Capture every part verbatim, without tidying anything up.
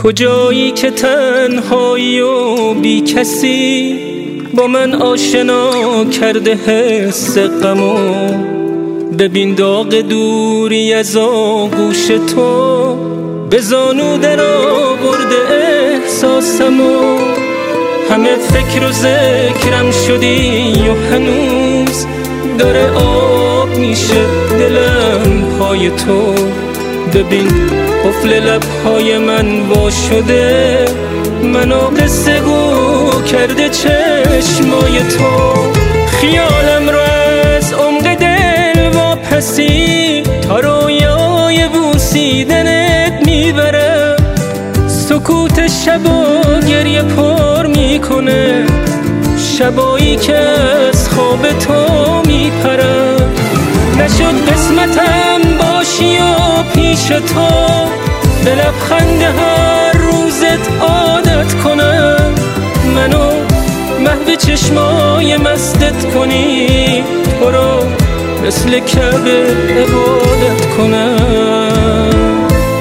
کجایی که تنهایی و بی کسی با من آشنا کرده حس غمو، ببین داغ دوری از آغوش تو به زانو در آورده احساسمو. همه فکر و ذکرم شدی و هنوز داره آب میشه دلم پای تو. ببین قفل لبهای من وا شده، منو قصه گو کرده چشمای تو. خیالم رو از عمق دل واپسی تا رویای بوسیدنت میبره. سکوت شبا گریه پر میکنه، شبایی که از خواب تو میپرم. نشد قسمتم باشی و پیش تو به لبخند هر روزت عادت کنم. منو محو چشمای مستت کنی، تو رو مثل کعبه عبادت کنم.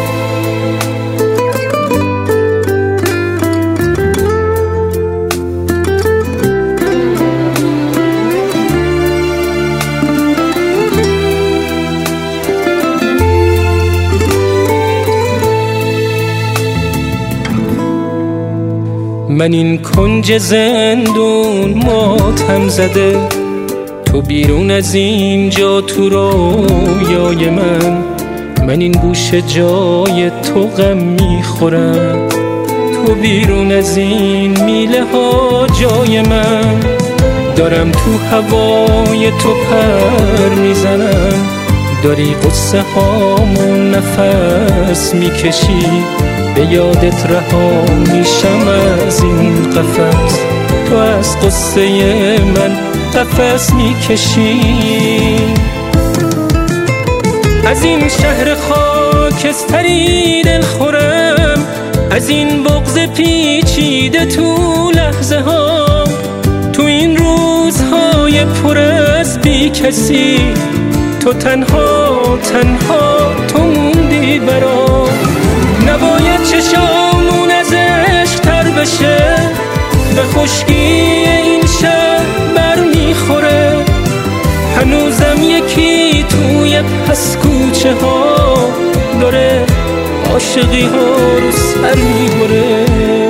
من این کنج زندون ماتم زده، تو بیرون از اینجا تو رویای من. من این گوشه جای تو غم میخورم، تو بیرون از این میله ها جای من. دارم تو هوای تو پر میزنم، داری قصه هامو نفس میکشی. به یادت رها میشم از این قفس، تو از قصه من قفس میکشی. از این شهر خاکستری دل خورم، از این بغض پیچیده تو لحظه ها. تو این روزهای پر از بی کسی، تو تنها تنها تو موندی برام. نباید چشامون از عشق تر بشه، به خشکی این شب بر میخوره. هنوزم یکی توی پس کوچه ها داره عاشقی ها رو سر میبره.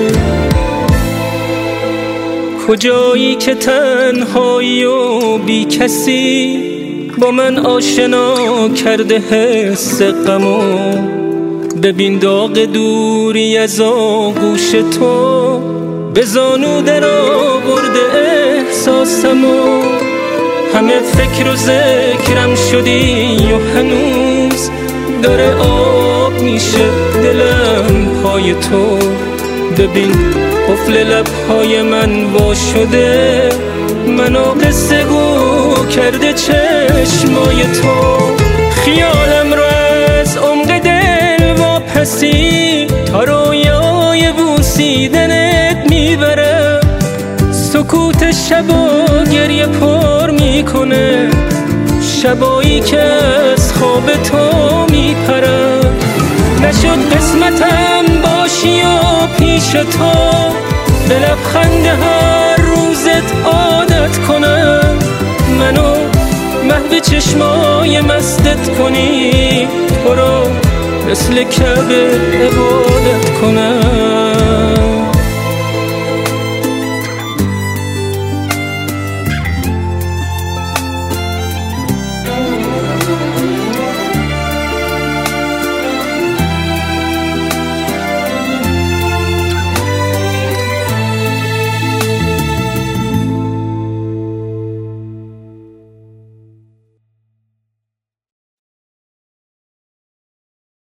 کجایی که تنهایی و بی کسی با من آشنا کرده حس غمو، ببین داغ دوری از آغوش تو به زانو در آورده احساسمو. همه فکر و ذکرم شدی و هنوز داره آب میشه دلم پای تو. ببین قفل لبهای من وا شده، منو قصه گو کرده چشمای تو. خیالم رو از عمق دل واپسی تا رویای بوسیدنت میبره. سکوت شبا گریه پر میکنه، شبایی که از خواب تو میپرم. نشد قسمتم باشی و پیش تو به لبخند هر روزت عادت کنم. منو محو چشمای مستت کنی، تو رو مثل کعبه عبادت کنم.